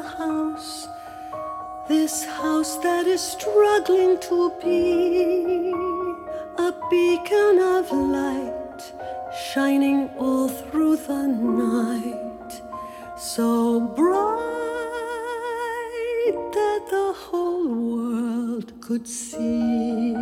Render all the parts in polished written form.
house, this house that is struggling to be a beacon of light, shining all through the night, so bright that the whole world could see.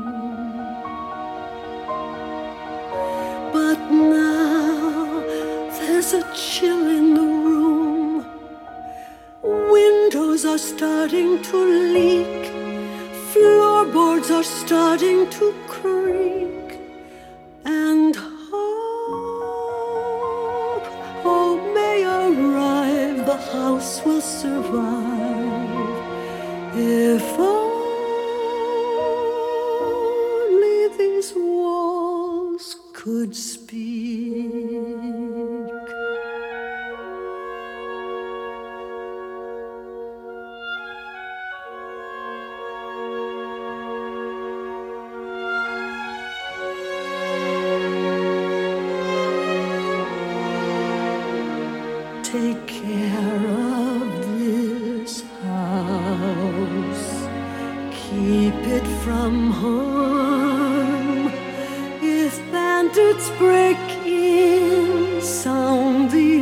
But now there's a chill in the room. Windows are starting to leak. Floorboards are starting to creak. And hope may arrive. The house will survive if only these walls could speak. Take care of this house, keep it from harm. If bandits break in, sound the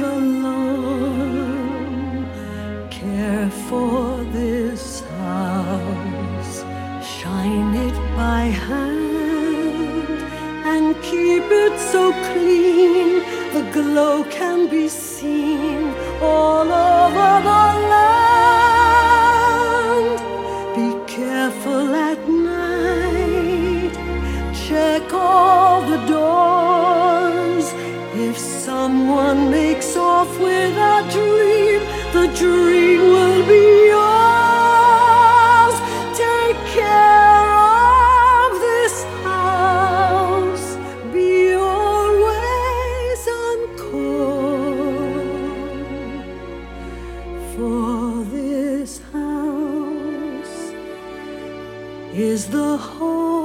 alarm. Care for this house, shine it by hand, and keep it so clean the glow can be seen all over the land. Be careful at night, check all the doors. If someone makes off with a dream, the dream will be yours. Take care of this house, be always on call, for this house is the home